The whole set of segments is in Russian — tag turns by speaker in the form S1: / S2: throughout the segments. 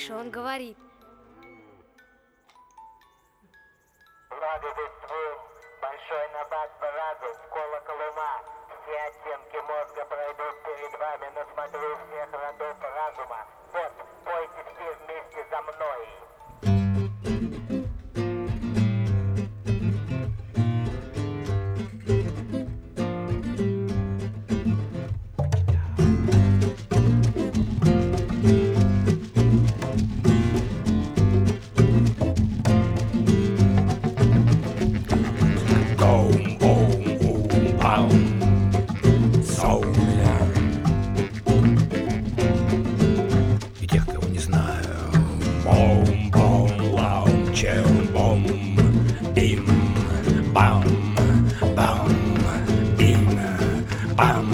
S1: Тише, он говорит.
S2: Благовествуем большой набат параду в колокол ума. Все оттенки мозга пройдут перед вами на смотрю всех родов разума. Вот, пойте все вместе за мной.
S3: И тех, кого не знаю. Бом-бом-лаум, чем-бом, бим, бам, бам, бим, бам.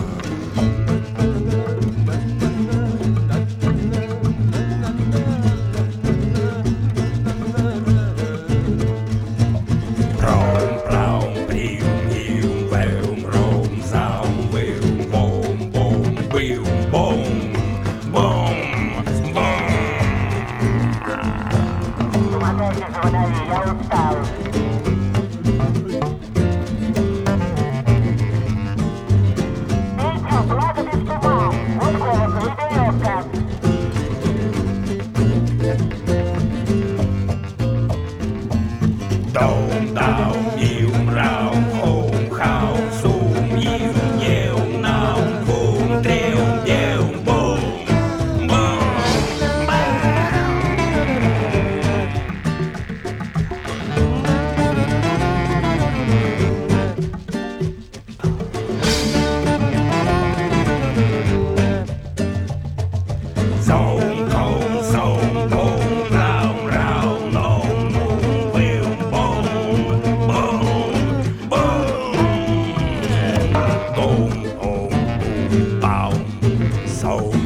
S3: Пром, пром, прим, им, вэум, ром, зам, вэум, бом, бом, бым, бом, бом, бом.
S2: Помогайте, звонари, я устал. Пейте, благо без ума. Вот колокол и веревка.
S3: Дом, даум, им, раум, хоум, хаум, сум, им, еум, наум, бум, треум, деум, бум, бум, бам. Зоум, коум, зоум, бум, раум, раум, ноум, нум, вэум, бум, бум, бум. Бум, бум, бум, баум, зоум.